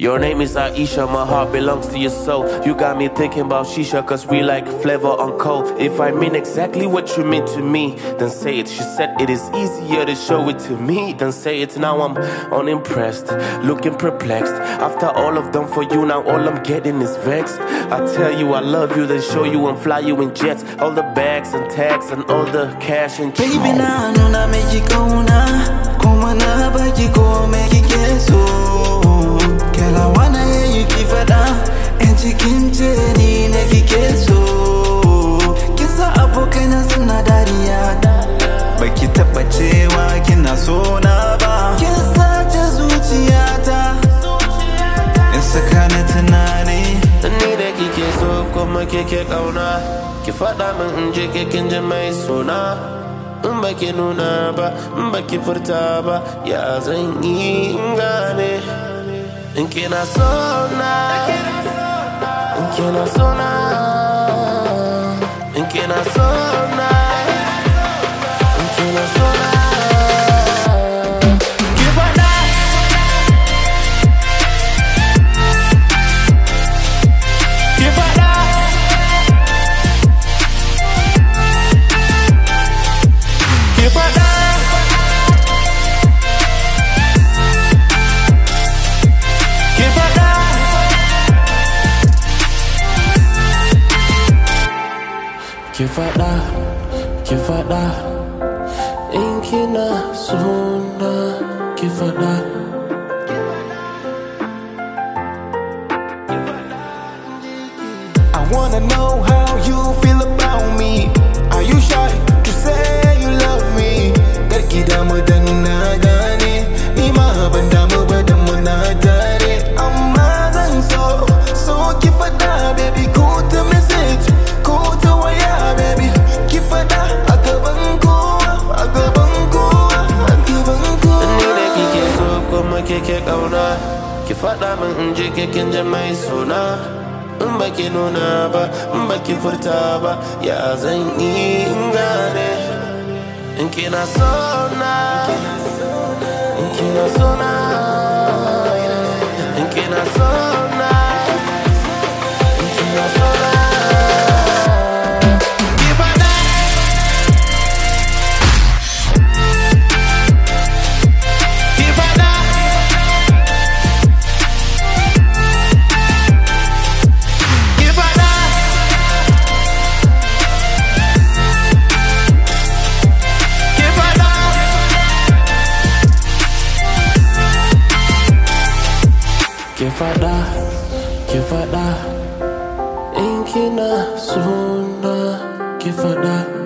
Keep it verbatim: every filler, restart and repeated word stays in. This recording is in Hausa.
Your name is Aisha, my heart belongs to your soul. You got me thinking about shisha, cause we like flavor on cold. If I mean exactly what you mean to me, then say it. She said it is easier to show it to me than say it. Now I'm unimpressed, looking perplexed. After all I've done for you, now all I'm getting is vexed. I tell you I love you, then show you and fly you in jets. All the bags and tags and all the cash and Baby, na no na make you go na, come na ba you go make you get so. Girl, I wanna hear you give her down, and you can tell me make you get so. Kisa abokai na suna dariya, baki taba cewa kina so na ba. Kin sace zuciyata, in saka na tunani. Ni da kike so kuma kike kauna, ki faɗa min in je kin ji mai sona. In baki nuna ba, in baki furta ba, ya zan yi in gane. In kina so na, in kina so na, in kina so na, in kina so na. Ki faɗa, ki faɗa, in kina sona, ki faɗa. I wanna know how you feel about me. Are you shy to say you love me? Darki damu dan na gane, ni ma ban damu ba dan muna tare. Amma zan so, so ki faɗa baby, ko ta message, ko ta waya baby. Ki faɗa a gaban kowa, a gaban kowa, a gaban kowa. Ni da kike so kuma kike kauna, ki faɗa min in je kin ji mai sona. In baki nuna ba, in baki furta ba, ya zan yi in gane. In kina so na, in kina so na, in kina so na, in kina so na. Ki faɗa, ki faɗa, in kina sona, ki faɗa.